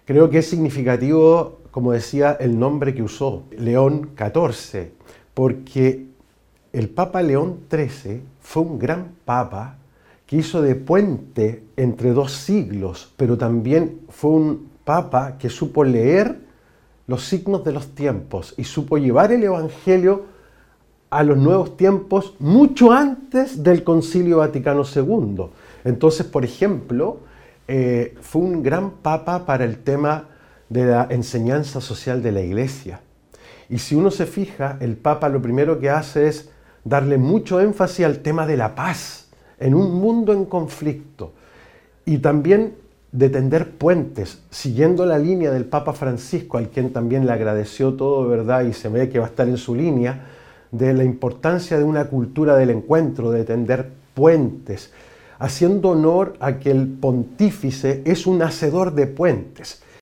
Creo que es significativo, como decía, el nombre que usó, León XIV, porque el Papa León XIII fue un gran papa que hizo de puente entre dos siglos, pero también fue un papa que supo leer los signos de los tiempos y supo llevar el Evangelio a los nuevos tiempos mucho antes del Concilio Vaticano II. Entonces, por ejemplo, fue un gran papa para el tema de la enseñanza social de la Iglesia. Y si uno se fija, el Papa lo primero que hace es darle mucho énfasis al tema de la paz en un mundo en conflicto. Y también de tender puentes, siguiendo la línea del Papa Francisco, al quien también le agradeció todo, ¿verdad? Y se ve que va a estar en su línea, de la importancia de una cultura del encuentro, de tender puentes, haciendo honor a que el pontífice es un hacedor de puentes.